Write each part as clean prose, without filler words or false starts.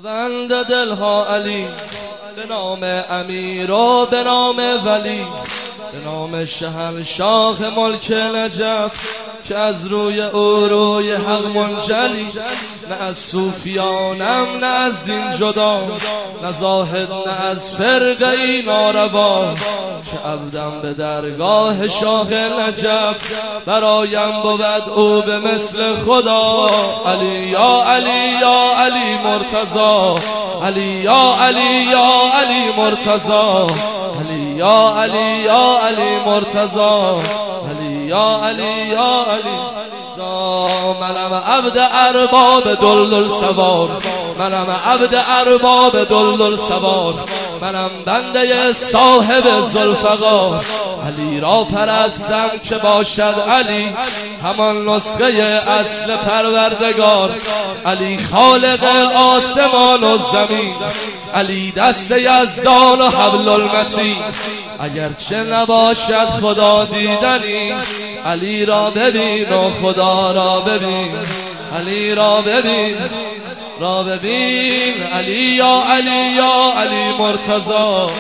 خداوند دلها علی، به نام امیر و به نام ولی، به نام شهنشاه ملک نجف که از روی او روی حق منجلی. نه از صوفیانم نه از دین جدا، نه زاهد نه از فرقه ناروا، که عبدم به درگاه شاه نجف برایم بود او به مثل خدا. علی یا علی یا علی مرتضی، علی یا علی یا علی مرتضی، علی یا علی یا علی مرتضی، علی یا علی یا علی. منم عبد ارباب دلدل سوار، منم عبد ارباب دلدل سوار، منم بنده صاحب ذوالفقار. علی را پرستم که باشد علی همان نسخه اصل پروردگار. علی خالق آسمان و زمین، علی دست یزدان و حبل المتین. اگرچه نباشد خدا دیدنی، علی را ببین و خدا را ببین، علی را ببین را ببین. علی یا علی یا علی مرتضی،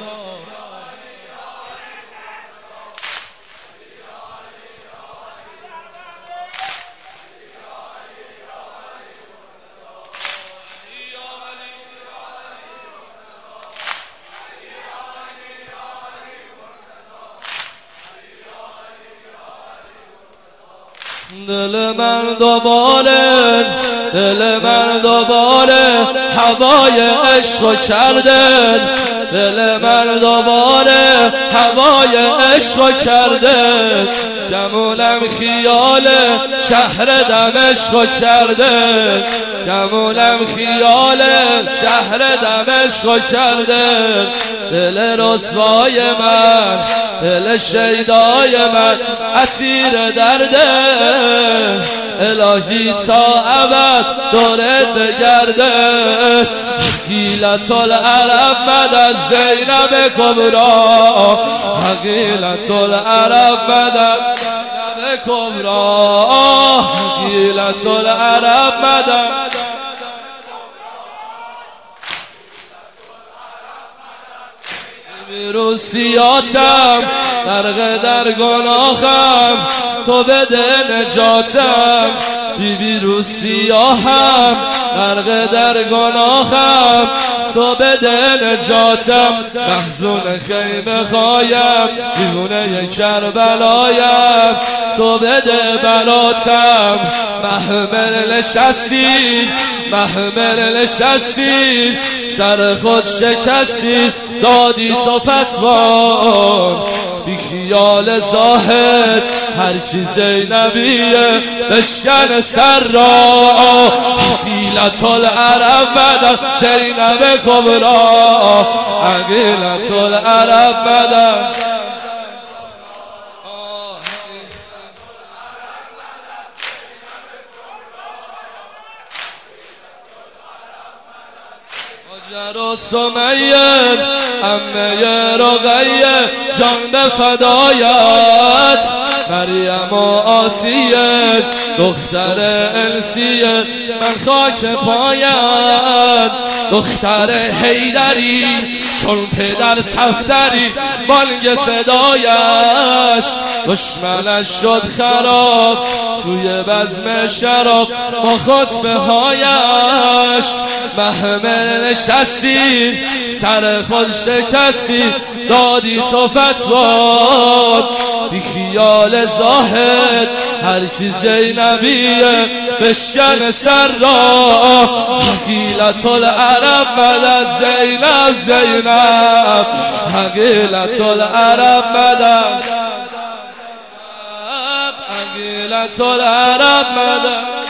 دل من دوباره، دل من دوباره هوای عشق کرده، دل من دوباره هوای عشق کرده. گمونم خیال شهر دمشق کرده، گمونم خیال شهر دمشق کرده. دل رسوای من، دل شیدای من اسیر درده. الهی تا ابد دورت بگرده. حقیلت العرب مدد زینب کبرا، حقیلت العرب مدد زینب کبرا، حقیلت العرب مدد. روسیاتم غرق در گناهم، تو بده نجاتم. بیبی روسیاهم غرق در گناهم، تو بده نجاتم. محزون خیمه خایم، دیوونه کربلایم، تو بده براتم. محمل نشستی، محمل نشستی، سر خود شکستی، دادی تو فتوا. بی خیال زاهد هر کی زینبیه بشکن سر را. حقیلت العرب مدد زینب کبرا، حقیلت العرب مدد. هاجر و سمیه عمه رقیه جان به فدایت. مریم و آسیه دختر انسیه من خاک پایت. دختر حیدری چون پدر صفدری بانگ صدایش. دشمنش شد خراب توی بزم شراب با خطبه هایش. محمل نشستی سر خود شکستی، دادی تو فتوا. بی خیال زاهد هر کی زینبیه بشکن سر را. حقیلت العرب مدد زینب زینب، حقیلت العرب مدد، حقیلت العرب مدد.